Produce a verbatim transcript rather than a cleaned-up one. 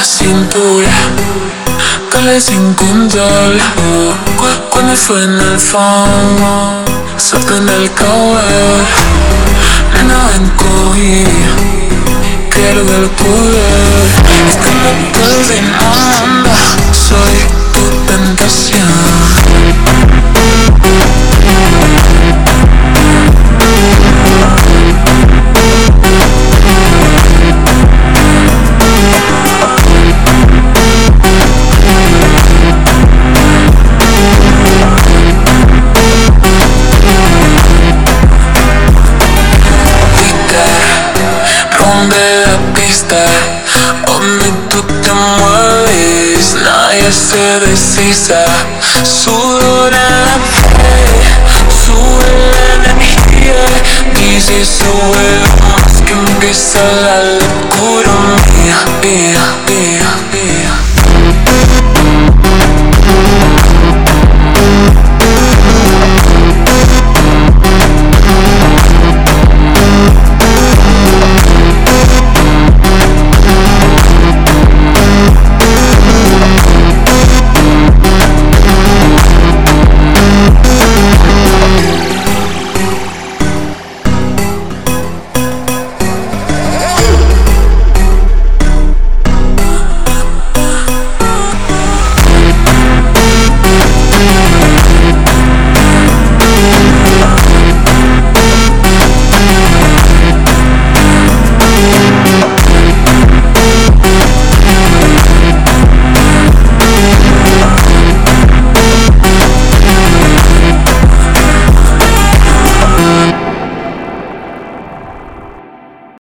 cintura, cae sin control. Cu- Cuando suena el phone, saltan el cabello. Nena, ven, cogí, quiero ver el poder. Es que me perdí en onda, soy tu tentación. Donde la pista, donde tú te mueves, nadie se desliza. Sudor en la piel, sube la energía. Dice sube más que empieza la locura mía, mía, mía, mía.